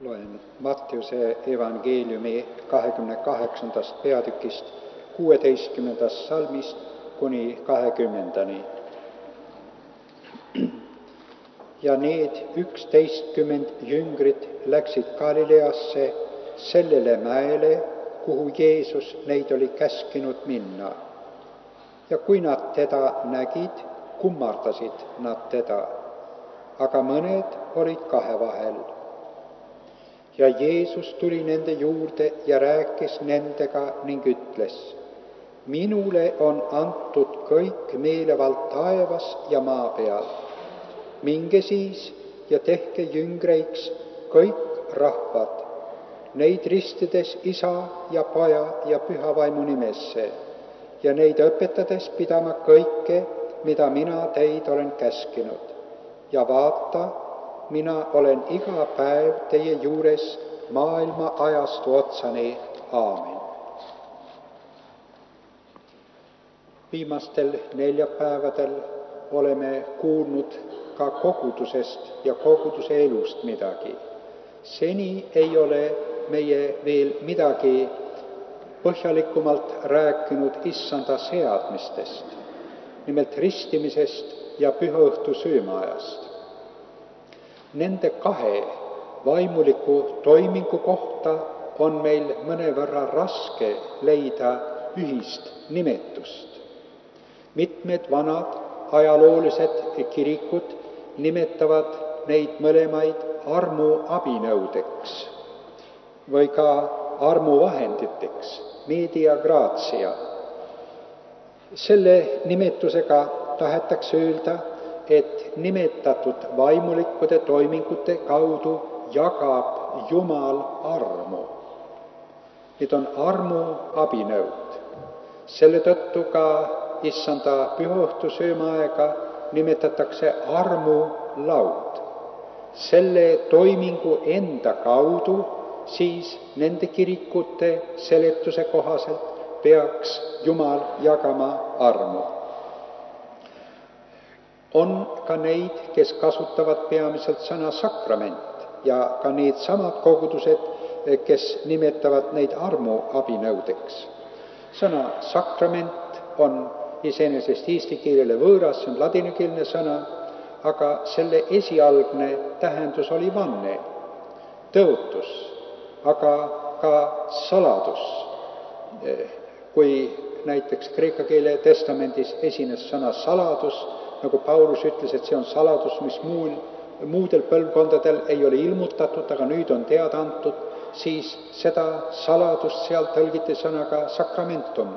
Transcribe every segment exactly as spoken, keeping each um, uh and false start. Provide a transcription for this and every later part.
Loen Mattiuse evangeeliumi kahekümne kaheksandast peatükist kuueteistkümnendast salmist kuni kahekümnendani. Ja need üksteistkümmend jüngrit läksid Galileasse sellele mäele, kuhu Jeesus neid oli käskinud minna. Ja kui nad teda nägid, kummardasid nad teda, aga mõned olid kahe vahel. Ja Jeesus tuli nende juurde ja rääkis nendega ning ütles: minule on antud kõik meelevald taevas ja maa peal. Minge siis ja tehke jüngreiks kõik rahvad, neid ristides Isa ja Poja ja Püha Vaimu nimesse ja neid õpetades pidama kõike, mida mina teid olen käskinud. Ja vaata, mina olen iga päev teie juures maailma ajastu otsani. Aamen. Viimastel neljapäevadel oleme kuulnud ka kogudusest ja koguduse elust midagi. Seni ei ole meie veel midagi põhjalikumalt rääkinud issanda seadmistest, nimelt ristimisest ja pühaõhtu söömaajast. Nende kahe vaimuliku toimingu kohta on meil mõnevõrra raske leida ühist nimetust. Mitmed vanad ajaloolised kirikud nimetavad neid mõlemaid armu abinõudeks või ka armuvahenditeks, media gratia. Selle nimetusega tahetakse öelda, et nimetatud vaimulikude toimingute kaudu jagab Jumal armu. Need on armu abinõud. Selle tõttu ka issanda pühaõhtu söömaaega nimetatakse armu laud. Selle toimingu enda kaudu siis nende kirikute seletuse kohaselt peaks Jumal jagama armu. On ka neid, kes kasutavad peamiselt sõna sakrament ja ka need samad kogudused, kes nimetavad neid armu abinõudeks. Sõna sakrament on iseenesest eesti keelele võõras, see on ladinakeelne sõna, aga selle esialgne tähendus oli vanne, tõotus, aga ka saladus. Kui näiteks kreeka keele testamendis esines sõna saladus, nagu Paulus ütles, et see on saladus, mis muul, muudel põlvkondadel ei ole ilmutatud, aga nüüd on teada antud, siis seda saladust seal tõlgiti sõnaga sakramentum.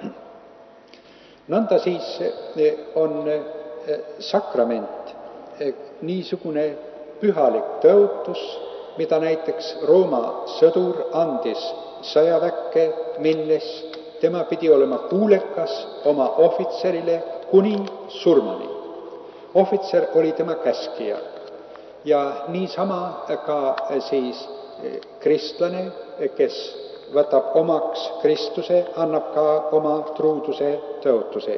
Nõnda siis on sakrament niisugune pühalik tõotus, mida näiteks Rooma sõdur andis sõjaväkke minnes. Tema pidi olema kuulekas oma ohvitserile kuni surmani. Ohvitser oli tema käskija ja niisama ka siis kristlane, kes võtab omaks Kristuse, annab ka oma truuduse tõotuse.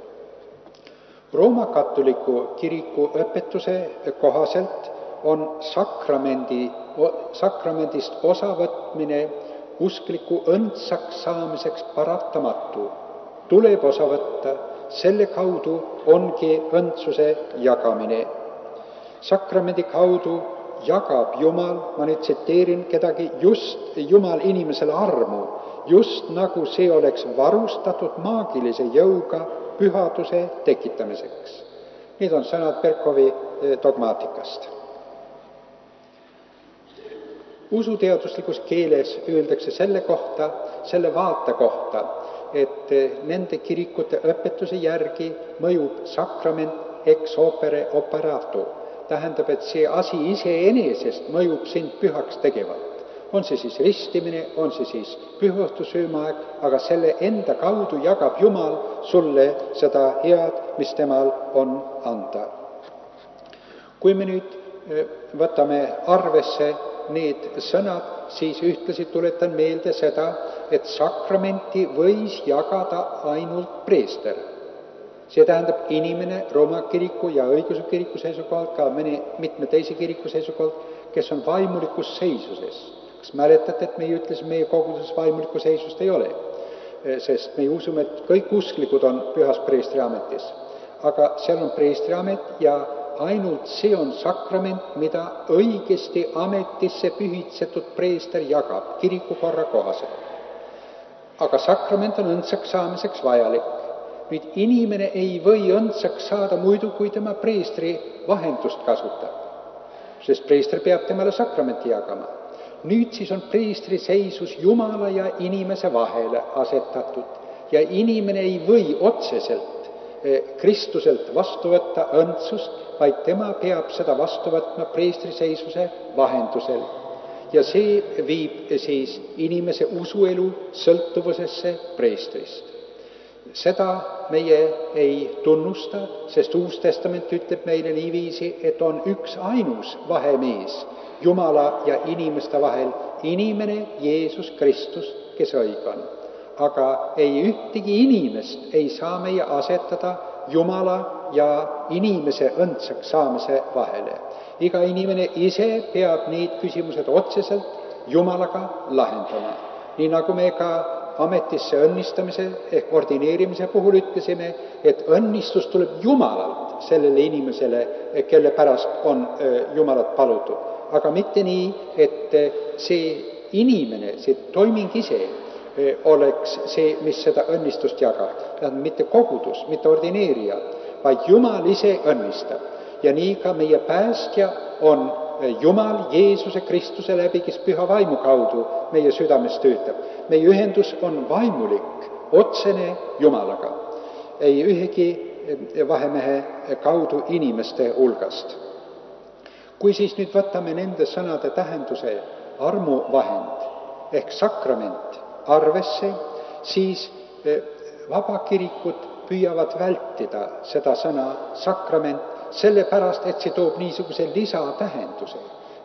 Rooma katoliku kiriku õpetuse kohaselt on sakramendi, sakramendist osavõtmine uskliku õndsaks saamiseks paratamatu. Tuleb osa võtta, selle kaudu ongi õndsuse jagamine. Sakramendi kaudu jagab Jumal, ma nüüd tsiteerin kedagi, just Jumal inimesele armu, just nagu see oleks varustatud maagilise jõuga pühaduse tekitamiseks. Need on sõnad Berkovi dogmaatikast. Usuteaduslikus keeles öeldakse selle kohta, selle vaate kohta, et nende kirikute õpetuse järgi mõjub sakrament ex opere operato. Tähendab, et see asi iseenesest mõjub sind pühaks tegevalt. On see siis ristimine, on see siis pühaõhtu söömaaeg, aga selle enda kaudu jagab Jumal sulle seda head, mis temal on anda. Kui me nüüd võtame arvesse need sõnad, siis ühtlasi tuletan meelde seda, et sakramenti võis jagada ainult preester. See tähendab inimene Rooma kiriku ja õigeusu kiriku seisukohalt, ka mõne mitme teise kiriku seisukohalt, kes on vaimulikus seisuses. Kas mäletate, et meie ütlesime, meie koguduses vaimulikku seisust ei ole? Sest me usume, et kõik usklikud on pühas preestriametis. Aga seal on preestriamet ja ainult see on sakrament, mida õigesti ametisse pühitsetud preester jagab kirikukorra kohaselt. Aga sakrament on õndsaks saamiseks vajalik. Nüüd inimene ei või õndsaks saada muidu, kui tema preestri vahendust kasutab, sest preester peab temale sakramenti jagama. Nüüd siis on preestri seisus Jumala ja inimese vahele asetatud ja inimene ei või otseselt Kristuselt vastu võtta õndsust, vaid tema peab seda vastu võtma preestri seisuse vahendusel. Ja see viib siis inimese usuelu sõltuvusesse preestrist. Seda meie ei tunnusta, sest Uus Testament ütleb meile niiviisi, et on üks ainus vahemees Jumala ja inimeste vahel, inimene Jeesus Kristus, kes õige on. Aga ei ühtegi inimest ei saa meie asetada Jumala ja inimese õndsaks saamise vahele. Iga inimene ise peab need küsimused otseselt Jumalaga lahendama. Nii nagu me ka ametisse õnnistamise ehk ordineerimise puhul ütlesime, et õnnistus tuleb Jumalalt sellele inimesele, kelle pärast on Jumalat palutud. Aga mitte nii, et see inimene, see toiming ise oleks see, mis seda õnnistust jagab. Tähendab, mitte kogudus, mitte ordineerija, vaid Jumal ise õnnistab. Ja nii ka meie päästja on Jumal Jeesuse Kristuse läbi, kes püha vaimu kaudu meie südames töötab. Meie ühendus on vaimulik, otsene Jumalaga, ei ühegi vahemehe kaudu inimeste hulgast. Kui siis nüüd võtame nende sõnade tähenduse armuvahend ehk sakrament arvesse, siis vabakirikud püüavad vältida seda sõna sakrament, sellepärast, et see toob niisuguse lisatähenduse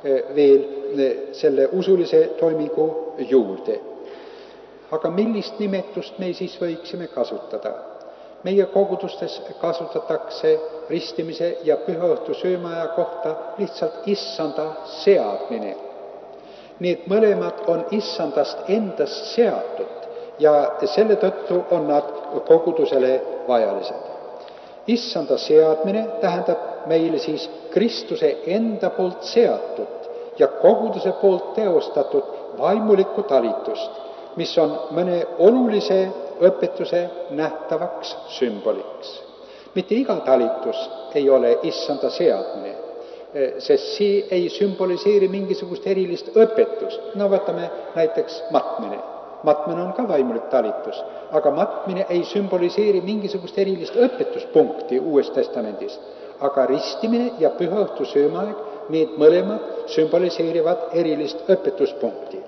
veel selle usulise toimingu juurde. Aga millist nimetust me siis võiksime kasutada? Meie kogudustes kasutatakse ristimise ja pühaõhtu söömaja kohta lihtsalt issanda seadmine. Need mõlemad on issandast endast seatud ja selle tõttu on nad kogudusele vajalised. Issanda seadmine tähendab meile siis Kristuse enda poolt seatud ja koguduse poolt teostatud vaimulikku talitust, mis on mõne olulise õpetuse nähtavaks sümboliks. Mitte iga talitus ei ole issanda seadmine, sest see ei sümboliseeri mingisugust erilist õpetust. No võtame näiteks matmine. Matmine on ka vaimulik talitus, aga matmine ei sümboliseeri mingisugust erilist õpetuspunkti Uues Testamendis. Aga ristimine ja pühaõhtu söömaeg, need mõlemad sümboliseerivad erilist õpetuspunkti.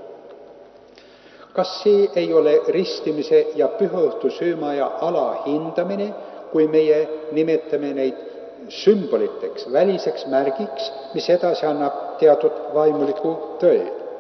Kas see ei ole ristimise ja pühaõhtu söömaja alahindamine, kui meie nimetame neid sümboliteks, väliseks märgiks, mis edasi annab teatud vaimuliku tõe?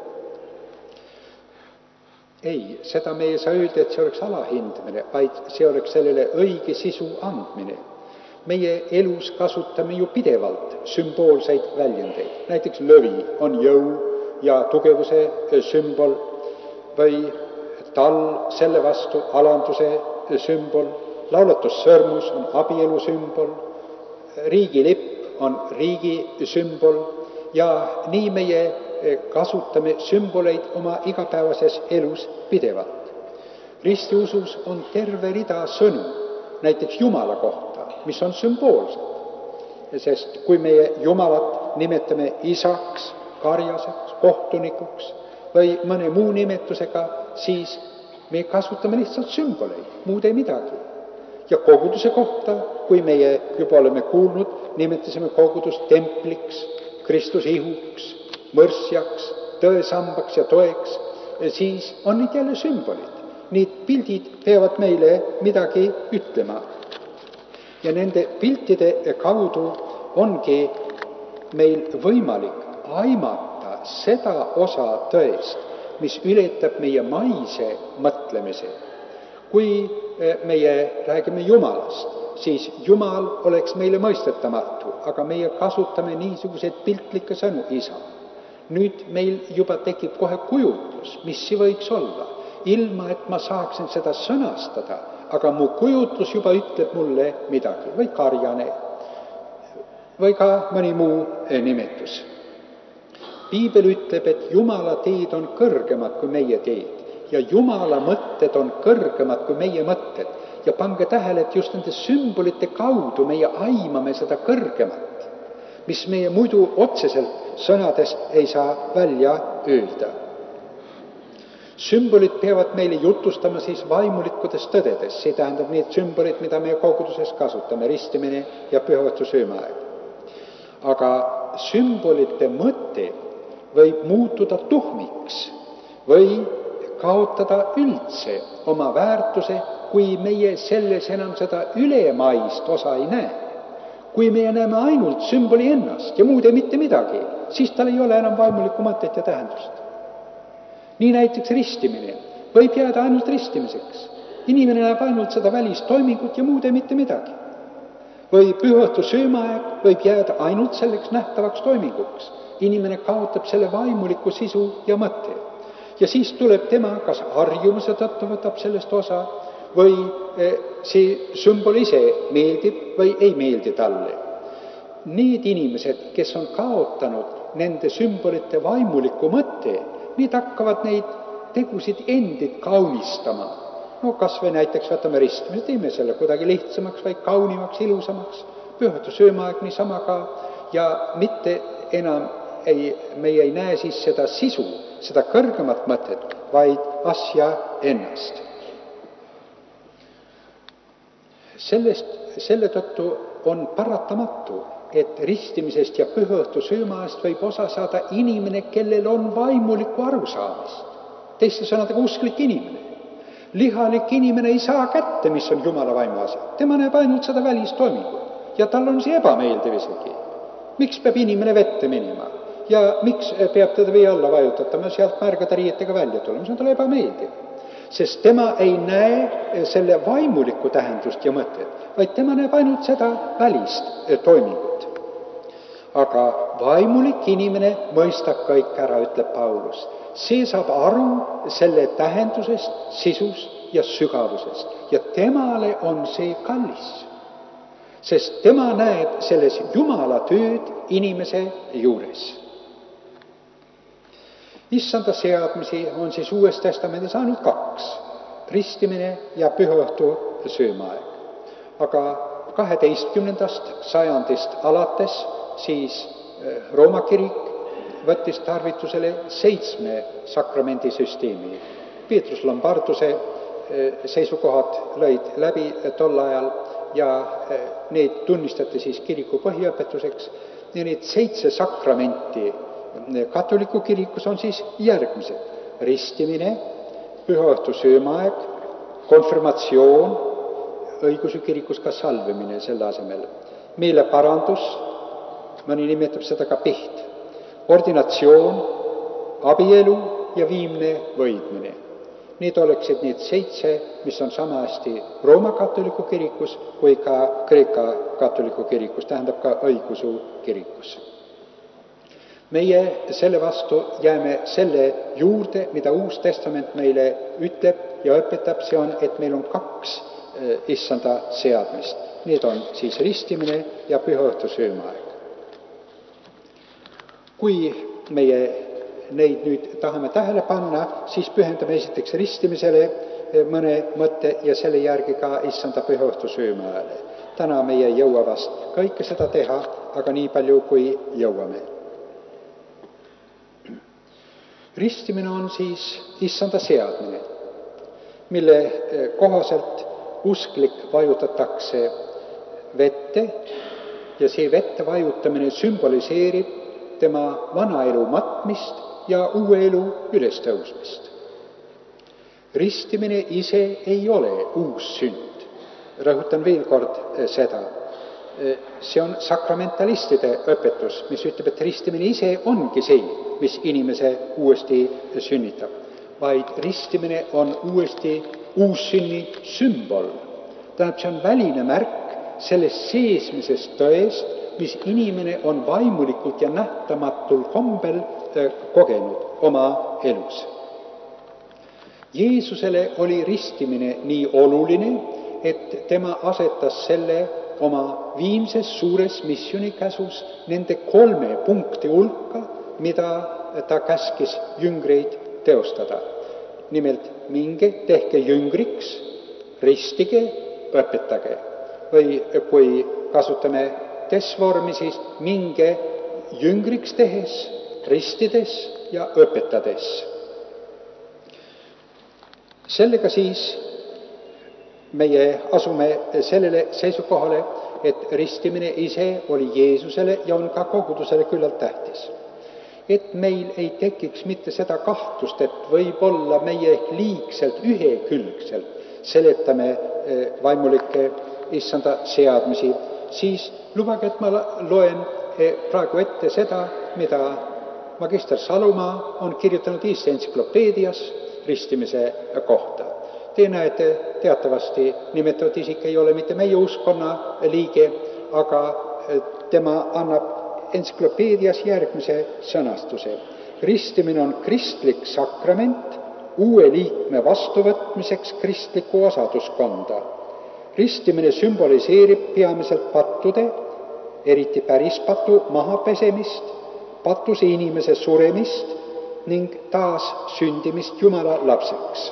Ei, seda me ei saa öelda, et see oleks alahindamine, vaid see oleks sellele õige sisu andmine. Meie elus kasutame ju pidevalt sümboolseid väljendeid. Näiteks lõvi on jõu ja tugevuse sümbol või tall selle vastu alanduse sümbol. Laulatussõrmus on abielu sümbol. Riigilipp on riigi sümbol ja nii meie kasutame sümboleid oma igapäevases elus pidevalt. Ristiusus on terve rida sõnu, näiteks Jumala kohta, mis on sümboolsed. Sest kui meie Jumalat nimetame isaks, karjaseks, kohtunikuks või mõne muu nimetusega, siis me kasutame lihtsalt sümboleid, muud ei midagi. Ja koguduse kohta, kui meie juba oleme kuulnud, nimetasime kogudust templiks, Kristuse ihuks, mõrsjaks, tõesambaks ja toeks, siis on need jälle sümbolid. Need pildid peavad meile midagi ütlema. Ja nende piltide kaudu ongi meil võimalik aimata seda osa tõest, mis ületab meie maise mõtlemise. Kui meie räägime Jumalast, siis Jumal oleks meile mõistetamatu, aga meie kasutame niisuguseid piltlikke sõnu, isa. nüüd meil juba tekib kohe kujutlus, mis see võiks olla, ilma et ma saaksin seda sõnastada, aga mu kujutlus juba ütleb mulle midagi, või karjane, või ka mõni muu nimetus. Piibel ütleb, et Jumala teed on kõrgemad kui meie teed ja Jumala mõtted on kõrgemad kui meie mõtted. Ja pange tähele, et just nende sümbolite kaudu meie aimame seda kõrgemat, mis meie muidu otseselt sõnadest ei saa välja öelda. Sümbolid peavad meile jutustama siis vaimulikkudes tõdedes, see tähendab need sümbolid, mida me koguduses kasutame, ristimine ja pühaotsu söömaaeg. Aga sümbolite mõte võib muutuda tuhmiks või kaotada üldse oma väärtuse, kui meie selles enam seda ülemaist osa ei näe. Kui meie näeme ainult sümboli ennast ja muud ei mitte midagi, siis tal ei ole enam vaimulikku mõtet ja tähendust. Nii näiteks ristimine võib jääda ainult ristimiseks. Inimene näeb ainult seda välistoimingut ja muud ei mitte midagi. Või pühaõhtu söömaaeg võib jääda ainult selleks nähtavaks toiminguks. Inimene kaotab selle vaimuliku sisu ja mõtte. Ja siis tuleb tema, kas harjumuse tõttu võtab sellest osa, või see sümbol ise meeldib või ei meeldi talle. Need inimesed, kes on kaotanud nende sümbolite vaimuliku mõtte, need hakkavad neid tegusid endid kaunistama. No kas või näiteks võtame ristmise, teeme selle kuidagi lihtsamaks või kaunimaks, ilusamaks. Pühaõhtu söömaaeg niisama ka ja mitte enam ei, meie ei näe siis seda sisu, seda kõrgemat mõtet, vaid asja ennast. Sellest, selle tõttu on paratamatu, et ristimisest ja pühaõhtu söömaast võib osa saada inimene, kellel on vaimulikku arusaamist. Teiste sõnadega usklik inimene. Lihalik inimene ei saa kätte, mis on Jumala vaimu asi. Tema näeb ainult seda välistoimingut ja tal on see ebameeldiv isegi. Miks peab inimene vette minema ja miks peab teda vee alla vajutatama ja sealt märgade riietega välja tulema, see on talle ebameeldiv. Sest tema ei näe selle vaimulikku tähendust ja mõtet, vaid tema näeb ainult seda välist toimingut. Aga vaimulik inimene mõistab kõik ära, ütleb Paulus. See saab aru selle tähendusest, sisust ja sügavusest ja temale on see kallis. Sest tema näeb selles Jumala tööd inimese juures. Issanda seadmisi on siis Uues Testamendis ainult kaks, ristimine ja pühaõhtu söömaaeg. Aga kaheteistkümnendast sajandist alates siis Rooma kirik võttis tarvitusele seitsme sakramendisüsteemi. Peetrus Lombarduse seisukohad lõid läbi tol ajal ja need tunnistati siis kiriku põhiõpetuseks ja need seitse sakramenti katoliku kirikus on siis järgmised. Ristimine, pühaõhtu söömaaeg, konfirmatsioon, õiguse kirikus ka salvimine selle asemel, meeleparandus, mõni nimetab seda ka piht, ordinatsioon, abielu ja viimne võidmine. Need oleksid need seitse, mis on samasti Rooma katoliku kirikus või ka Kreeka katoliku kirikus, tähendab ka õigusu kirikus. Meie selle vastu jääme selle juurde, mida Uus Testament meile ütleb ja õpetab, see on, et meil on kaks issanda seadmist. Need on siis ristimine ja pühaõhtu söömaaeg. Kui meie neid nüüd tahame tähele panna, siis pühendame esiteks ristimisele mõne mõtte ja selle järgi ka issanda pühaõhtu söömaajale. Täna meie ei jõua vast kõike seda teha, aga nii palju, kui jõuame. Ristimine on siis issanda seadmine, mille kohaselt usklik vajutatakse vette ja see vette vajutamine sümboliseerib tema vana elu matmist ja uue elu ülestõusmist. Ristimine ise ei ole uus sünd. Rõhutan veel kord seda. See on sakramentalistide õpetus, mis ütleb, et ristimine ise ongi see, mis inimese uuesti sünnitab. Vaid ristimine on uuesti uussünni sümbol. Tähendab, see on väline märk sellest seesmisest tõest, mis inimene on vaimulikult ja nähtamatul kombel kogenud oma elus. Jeesusele oli ristimine nii oluline, et tema asetas selle oma viimses suures missionikäsus nende kolme punkti hulka, mida ta käskis jüngreid teostada. Nimelt, minge, tehke jüngriks, ristige, õpetage. Või kui kasutame des-vormi, siis minge jüngriks tehes, ristides ja õpetades. Sellega siis meie asume sellele seisukohale, et ristimine ise oli Jeesusele ja on ka kogudusele küllalt tähtis. Et meil ei tekiks mitte seda kahtlust, et võib-olla meie ehk liigselt ühekülgselt seletame vaimulikke issanda seadmisi, siis lubage, et ma loen praegu ette seda, mida magister Salumaa on kirjutanud Eesti entsüklopeedias ristimise kohta. Te näete, teatavasti nimetatud isik ei ole mitte meie uskonna liige, aga tema annab entsüklopeedias järgmise sõnastuse. Ristimine on kristlik sakrament uue liikme vastuvõtmiseks kristlikku osaduskonda. Ristimine sümboliseerib peamiselt pattude, eriti pärispatu mahapesemist, patuse inimese suremist ning taas sündimist Jumala lapseks.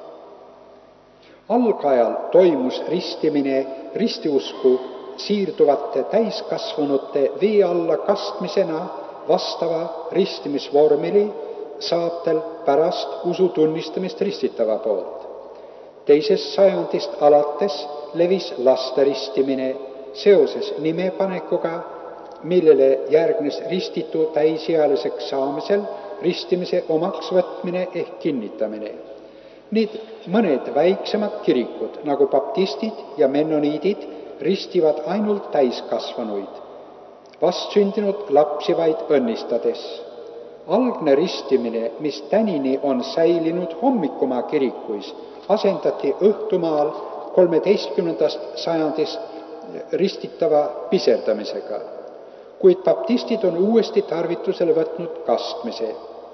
Algajal toimus ristimine ristiusku siirduvate täiskasvanute vee alla kastmisena vastava ristimisvormili saatel pärast usu tunnistamist ristitava poolt. Teisest sajandist alates levis laste ristimine seoses nimepanekuga, millele järgnes ristitu täisealiseks saamisel ristimise omaks võtmine ehk kinnitamine. Nüüd mõned väiksemad kirikud, nagu baptistid ja mennoniidid, ristivad ainult täiskasvanuid, vastsündinud lapsi vaid õnnistades. Algne ristimine, mis tänini on säilinud hommikumaa kirikuis, asendati õhtumaal kolmeteistkümnendast sajandist ristitava piserdamisega, kuid baptistid on uuesti tarvitusele võtnud kastmise.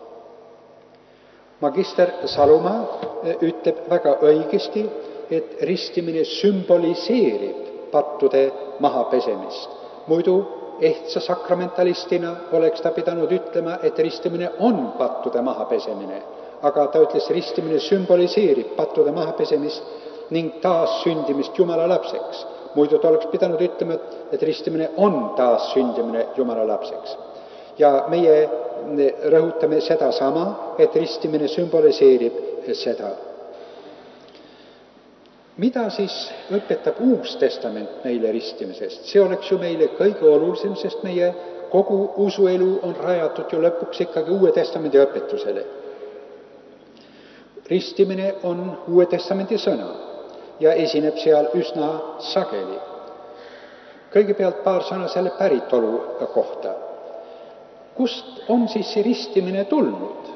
Magister Salumaa ütleb väga õigesti, et ristimine sümboliseerib pattude mahapesemist. Muidu ehtsa sakramentalistina oleks ta pidanud ütlema, et ristimine on pattude mahapesemine, aga ta ütles, ristimine sümboliseerib pattude mahapesemist ning taas sündimist Jumala lapseks. Muidu ta oleks pidanud ütlema, et ristimine on taas sündimine Jumala lapseks. Ja meie rõhutame seda sama, et ristimine sümboliseerib seda. Mida siis õpetab Uus Testament meile ristimisest? See oleks ju meile kõige olulisem, sest meie kogu usuelu on rajatud ju lõpuks ikkagi Uue Testamendi õpetusele. Ristimine on Uue Testamendi sõna ja esineb seal üsna sageli. Kõigepealt paar sõna selle päritolu kohta. Kust on siis see ristimine tulnud?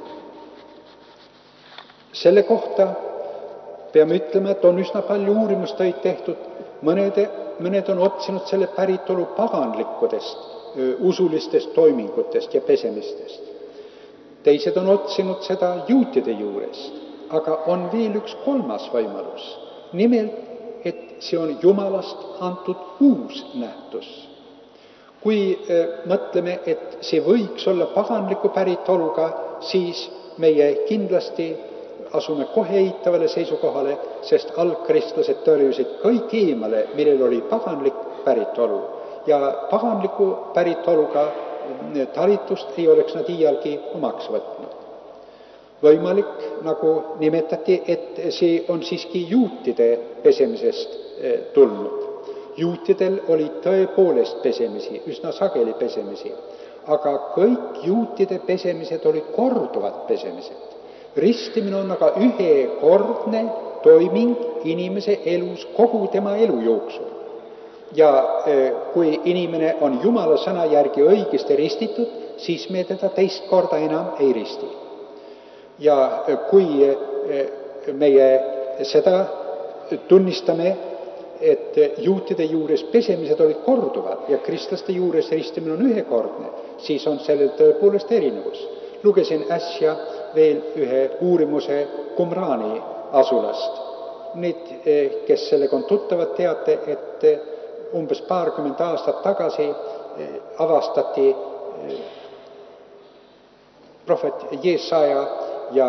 Selle kohta peame ütlema, et on üsna palju uurimustöid tehtud. Mõned, mõned on otsinud selle päritolu paganlikkudest, usulistest toimingutest ja pesemistest. Teised on otsinud seda juutide juurest, aga on veel üks kolmas võimalus. Nimelt, et see on Jumalast antud uus nähtus. Kui mõtleme, et see võiks olla paganliku päritoluga, siis meie kindlasti asume kohe eitavale seisukohale, sest algkristlased tõrjusid kõik eemale, millel oli paganlik päritolu. Ja paganliku päritoluga talitust ei oleks nad iialgi omaks võtnud. Võimalik, nagu nimetati, et see on siiski juutide pesemisest tulnud. Juutidel oli tõepoolest pesemisi, üsna sageli pesemisi, aga kõik juutide pesemised olid korduvad pesemised. Ristimine on aga ühekordne toiming inimese elus kogu tema elu jooksul. Ja kui inimene on Jumala sõna järgi õigesti ristitud, siis me teda teist korda enam ei risti. Ja kui meie seda tunnistame, et juutide juures pesemised olid korduvad ja kristlaste juures ristimine on ühekordne, siis on sellel tõepoolest erinevus. lugesin äsja veel ühe uurimuse Qumrani asulast. Need, kes sellega on tuttavad, teate, et umbes paarkümmend aastat tagasi avastati prohvet Jeesaja ja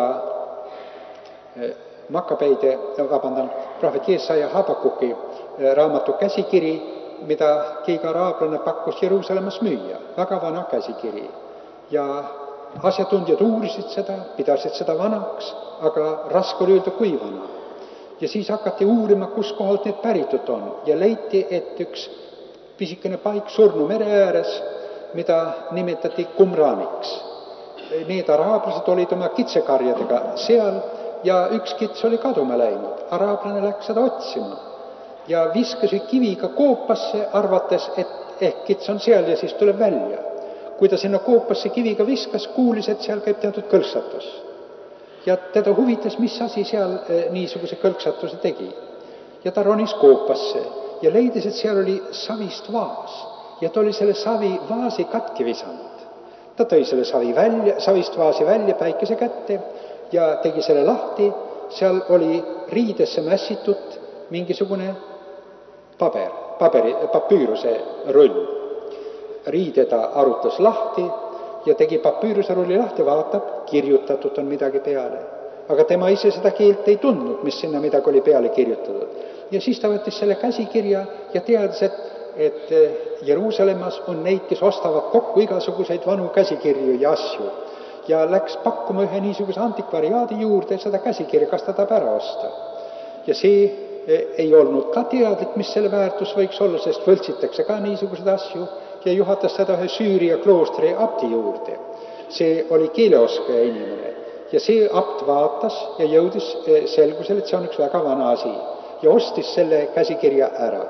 Makabeide, vabandan, prohvet Jeesaja Habakuki raamatu käsikiri, mida keegi araablane pakkus Jeruusalemmas müüa. Väga vana käsikiri. Ja asjatundjad uurisid seda, pidasid seda vanaks, aga raske oli öelda, kui vana. Ja siis hakati uurima, kus kohalt need päritud on. Ja leiti, et üks pisikene paik Surnu mere ääres, mida nimetati Qumraniks. Need araablased olid oma kitsekarjadega seal ja üks kits oli kaduma läinud. Araablane läks seda otsima ja viskasi kiviga koopasse, arvates, et ehk kits on seal ja siis tuleb välja. Kui ta sinna koopasse kiviga viskas, kuulis, et seal käib teatud kõlksatus. Ja teda huvitas, mis asi seal niisuguse kõlksatuse tegi. Ja ta ronis koopasse ja leidis, et seal oli savist vaas. Ja ta oli selle savi vaasi katki visanud. Ta tõi selle savi välja, savist vaasi välja päikese kätte ja tegi selle lahti. Seal oli riidesse mässitud mingisugune paber, paberi, papüüruse rull. Riide ta arutas lahti ja tegi papüüruse rulli lahti, vaatab, kirjutatud on midagi peale. Aga tema ise seda keelt ei tundnud, mis sinna midagi oli peale kirjutatud. Ja siis ta võttis selle käsikirja ja teadis, et, et Jeruusalemmas on neid, kes ostavad kokku igasuguseid vanu käsikirju ja asju. Ja läks pakkuma ühe niisuguse antikvariaadi juurde seda käsikirja, kas ta tahab ära osta. Ja see ei olnud ka teadlik, mis selle väärtus võiks olla, sest võltsitakse ka niisugused asju. Ja juhatas seda ühe Süüria kloostri abdi juurde. See oli keeleoskaja inimene. Ja see abt vaatas ja jõudis selgusele, et see on üks väga vana asi. Ja ostis selle käsikirja ära.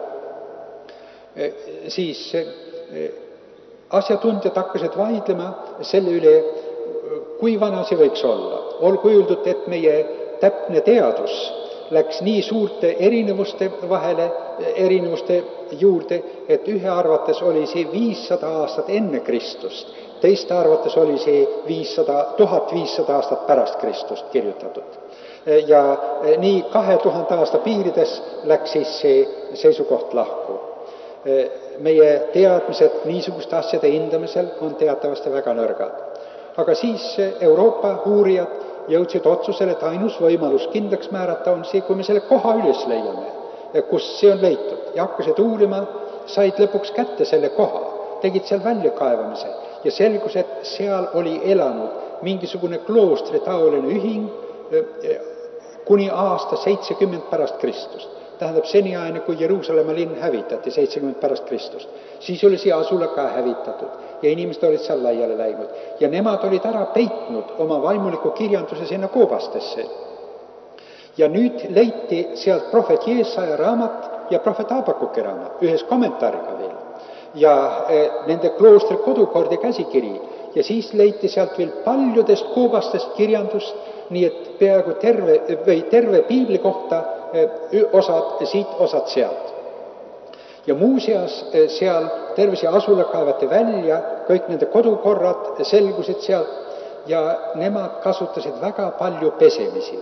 Siis asjatundjad hakkasid vaidlema selle üle, kui vana see võiks olla. Olgu öeldud, et meie täpne teadus läks nii suurte erinevuste vahele, erinevuste juurde, et ühe arvates oli see viissada aastat enne Kristust, teiste arvates oli see viissada, tuhat viissada aastat pärast Kristust kirjutatud. Ja nii kahe tuhande aasta piirides läks siis see seisukoht lahku. Meie teadmised niisuguste asjade hindamisel on teatavasti väga nõrgad. Aga siis Euroopa uurijad jõudsid otsusele, et ainus võimalus kindlaks määrata on see, kui me selle koha üles leiame, kus see on leitud. Ja hakkasid uurima, said lõpuks kätte selle koha, tegid seal väljakaevamise ja selgus, et seal oli elanud mingisugune kloostri taoline ühing kuni aasta seitsekümmend pärast Kristust. Tähendab seniaine, kui Jeruusalemma linn hävitati seitsekümmend pärast Kristust. Siis oli see asula ka hävitatud ja inimesed olid seal laiale läinud. Ja nemad olid ära peitnud oma vaimuliku kirjanduse sinna koobastesse. Ja nüüd leiti sealt prohvet Jeesaja raamat ja prohvet Habakuki raamat, ühes kommentaariga veel. Ja nende kloostri kodukord ja käsikiri. Ja siis leiti sealt veel paljudest koobastest kirjandust, nii et peaaegu terve, või terve piibli kohta osad siit, osad sealt. Ja muuseas seal tervise asula kaevati välja, kõik nende kodukorrad selgusid sealt ja nemad kasutasid väga palju pesemisi.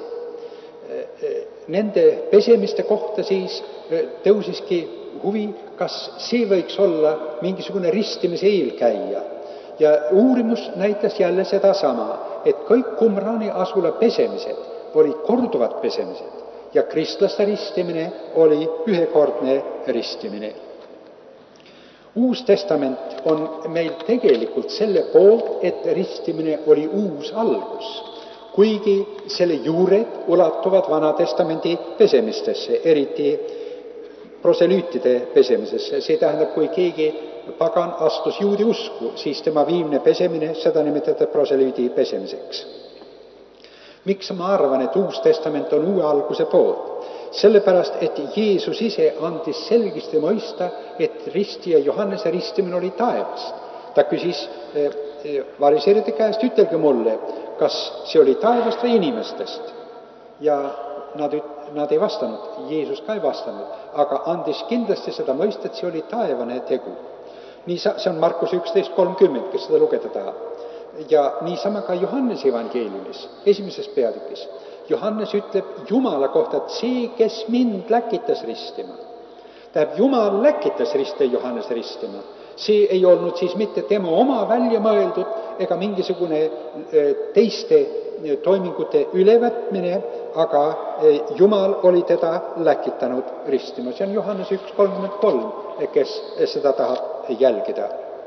Nende pesemiste kohta siis tõusiski huvi, kas see võiks olla mingisugune ristimise eelkäija. Ja uurimus näitas jälle seda sama, et kõik Qumrani asula pesemised olid korduvad pesemised ja kristlaste ristimine oli ühekordne ristimine. Uus testament on meil tegelikult selle poolt, et ristimine oli uus algus, kuigi selle juured ulatuvad Vana Testamendi pesemistesse, eriti proselüütide pesemisesse. See tähendab, kui keegi pagan astus juudi usku, siis tema viimne pesemine, seda nimetada proselüüdi pesemiseks. Miks ma arvan, et Uus Testament on uue alguse poolt? Sellepärast, et Jeesus ise andis selgesti mõista, et risti ja Johannese ristimine oli taevast. Ta küsis variseeride käest, ütelge mulle, kas see oli taevast või inimestest. Ja nad, nad ei vastanud, Jeesus ka ei vastanud, aga andis kindlasti seda mõista, et see oli taevane tegu. Nii see on Markus üksteist kolmkümmend, kes seda lugeda tahab. Ja niisama ka Johannese evangeeliumis, esimeses peatükis. Johannes ütleb Jumala kohta, et see, kes mind läkitas ristima. Tähendab, Jumal läkitas riste Johannese ristima. See ei olnud siis mitte tema oma välja mõeldud ega mingisugune teiste toimingute ülevõtmine, aga Jumal oli teda läkitanud ristima. See on Johannes üks kolmkümmend kolm, kes seda tahab jälgida.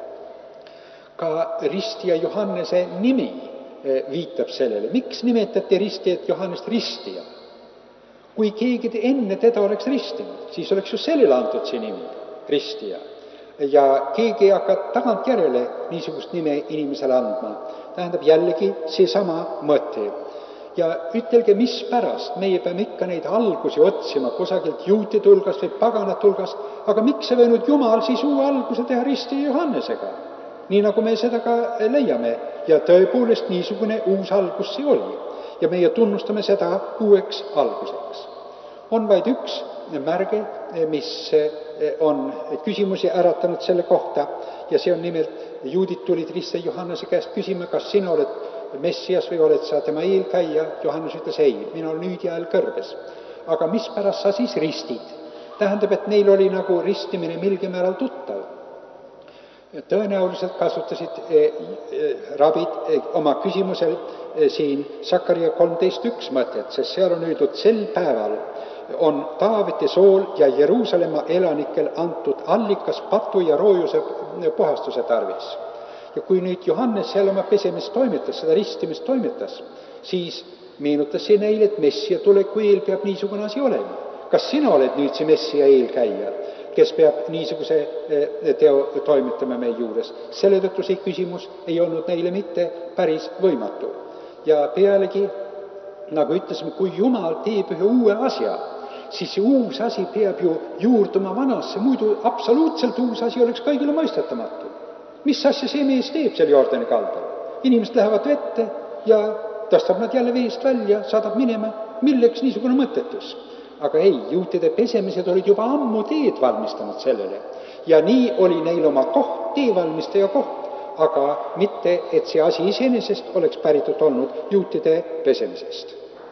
Ka ristija Johannese nimi viitab sellele. Miks nimetati ristijat Johannest ristija? Kui keegi enne teda oleks ristinud, siis oleks ju sellele antud see nimi, ristija. Ja keegi ei hakka tagantjärele niisugust nime inimesele andma. Tähendab jällegi seesama mõte. Ja ütelge, mis pärast meie peame ikka neid algusi otsima kusagilt juutide hulgast või paganate hulgast, aga miks ei võinud Jumal siis uue alguse teha ristija Johannesega? Nii nagu me seda ka leiame. Ja tõepoolest niisugune uus algus see oli. Ja meie tunnustame seda uueks alguseks. On vaid üks märge, mis on küsimusi äratanud selle kohta, ja see on nimelt, juudid tulid ristija Johannese käest küsima, kas sina oled Messias või oled sa tema eelkäija. Johannes ütles ei, mina olen nüüd ja ajal kõrbes. Aga mis pärast sa siis ristid? Tähendab, et neil oli nagu ristimine milgi määral tuttav. Tõenäoliselt kasutasid rabid oma küsimusel siin Sakaria kolmteist üks mõtet, sest seal on öeldud, sel päeval on Taaveti sool ja Jeruusalemma elanikel antud allikas patu ja roojuse puhastuse tarvis. Ja kui nüüd Johannes seal oma pesemist toimetas, seda ristimist toimetas, siis meenutas see neile, et Messia tuleku eel peab niisugune asi olema. Kas sina oled nüüd see Messia eelkäija, kes peab niisuguse teo toimetama meie juures? Selle tõttu see küsimus ei olnud neile mitte päris võimatu. Ja pealegi, nagu ütlesime, kui Jumal teeb ühe uue asja, siis see uus asi peab ju juurduma vanasse, muidu absoluutselt uus asi oleks kõigile mõistetamatu. Mis asja see mees teeb seal Jordani kaldal? Inimesed lähevad vette ja tõstab nad jälle veest välja, saadab minema. Milleks niisugune mõttetus? Aga ei, juutide pesemised olid juba ammu teed valmistanud sellele. Ja nii oli neil oma koht, teevalmistaja koht, aga mitte, et see asi iseenesest oleks päritud olnud juutide pesemisest.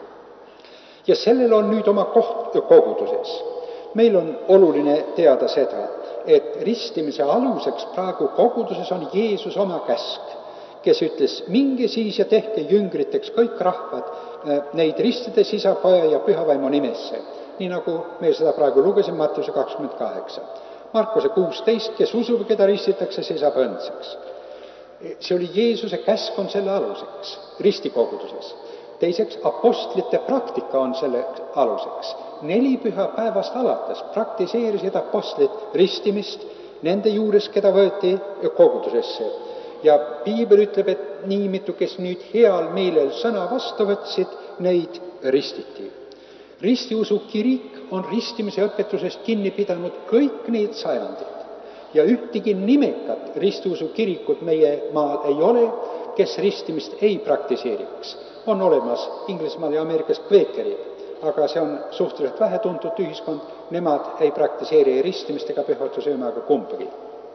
Ja sellel on nüüd oma koht koguduses. Meil on oluline teada seda, et ristimise aluseks praegu koguduses on Jeesus oma käsk, kes ütles, minge siis ja tehke jüngriteks kõik rahvad, neid ristides Isa, Poja ja Pühavaimu nimesse. Nii nagu me seda praegu lugesime Mattiuse kakskümmend kaheksa. Markuse kuusteist, kes usub, keda ristitakse, see saab õndseks. See oli Jeesuse käsk on selle aluseks, ristikoguduses. Teiseks, apostlite praktika on selle aluseks. Neli pühapäevast alates praktiseerisid apostlid ristimist nende juures, keda võeti kogudusesse. Ja piibel ütleb, et nii mitu, kes nüüd heal meelel sõna vastu võtsid, neid ristiti. Ristiusu kirik on ristimise õpetusest kinni pidanud kõik need sajandid. Ja ühtegi nimekat ristiusu kirikut meie maal ei ole, kes ristimist ei praktiseeriks. On olemas Inglismaal ja Ameerikas kveekerid, aga see on suhteliselt vähetuntud ühiskond, nemad ei praktiseeri ristimist ega pühatsesöömaga kumbagi.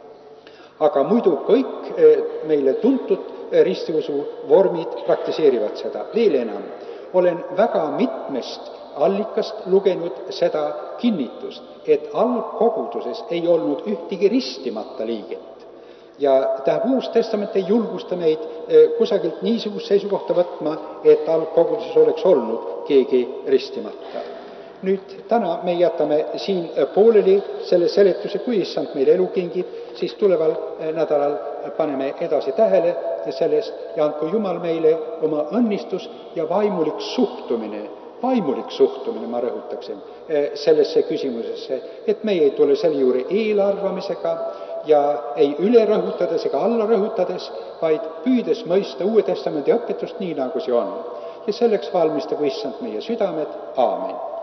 Aga muidu kõik meile tuntud ristiusu vormid praktiseerivad seda. Veel enam, olen väga mitmest allikast lugenud seda kinnitust, et algkoguduses ei olnud ühtegi ristimata liiget. Ja tähendab, Uus Testament ei julgusta meid kusagilt niisugust seisukohta võtma, et algkoguduses oleks olnud keegi ristimata. Nüüd täna me jätame siin pooleli selle seletuse, kui issand meile elu kingib, siis tuleval nädalal paneme edasi tähele sellest ja andku Jumal meile oma õnnistus ja vaimulik suhtumine, vaimulik suhtumine, ma rõhutaksin, sellesse küsimusesse, et me ei tule selle juurde eelarvamisega ja ei üle rõhutades ega alla rõhutades, vaid püüdes mõista Uue Testamendi õpetust nii, nagu see on. Ja selleks valmistagu issand meie südamed. Aamen.